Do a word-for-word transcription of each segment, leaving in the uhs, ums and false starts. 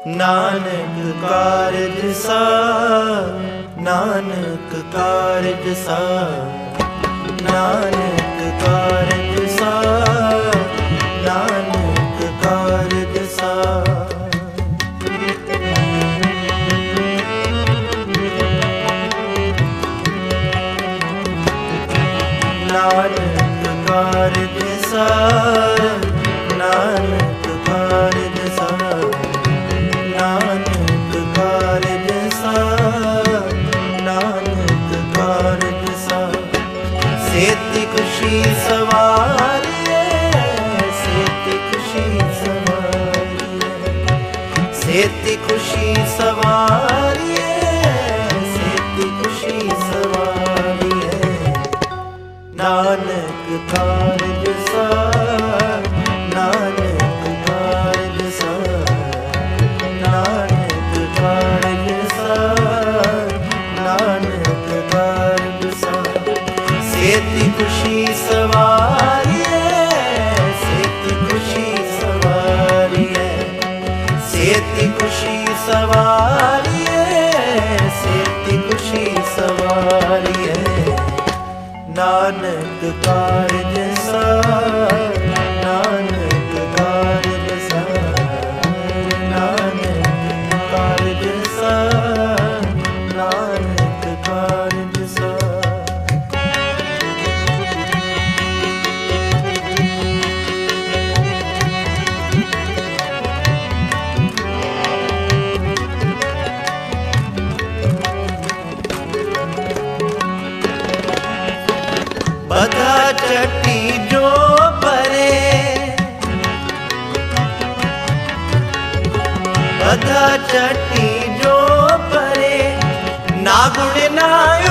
नानक कारज सा, नानक कारज सा, नानक कारज सा, नानक कारज सा। नानक कारज सा, नानक कारज सा, नानक कारज सा, नानक कारज सा। सेती खुशी सवारिए, सेती खुशी सवारिए, सेती खुशी सवारिए, सेती खुशी सवारिए। नानक कारज सा, नानक कारज सा, नानक कारज सा, नानक कारज सा। सेती खुशी सवारिए, सेती खुशी सवारिए, सेती खुशी सवारिए, सेती खुशी सवारिए। नानक कारज सा, नानक कारज सा, नानक कारज सा, नानक कारज सा। बधा चट्टी जो परे, बधा चट्टी जो परे, ना गुण ना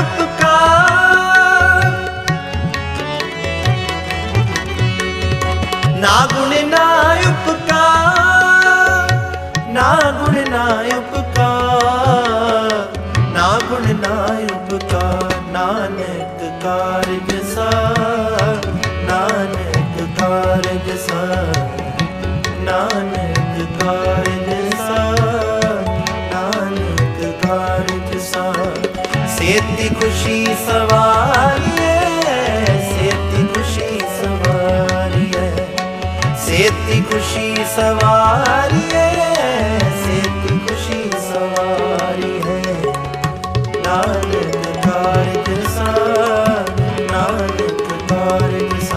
उपकार, ना गुण ना उपकार, ना गुण ना उपकार, ना गुण ना उपकार। नानक कारज सा, नानक कारज सा, नानक कारज सा, नानक कारज सा। सेती खुशी सवारिए, सेती खुशी सवारिए, सेती खुशी सवारिए, सेती खुशी सवारिए। नानक कारज सा, नानक कारज सा,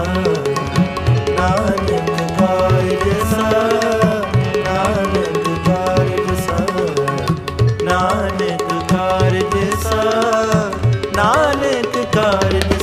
नानक कारज सा, नानक कारज सा, नानक कारज सा, नानक कारज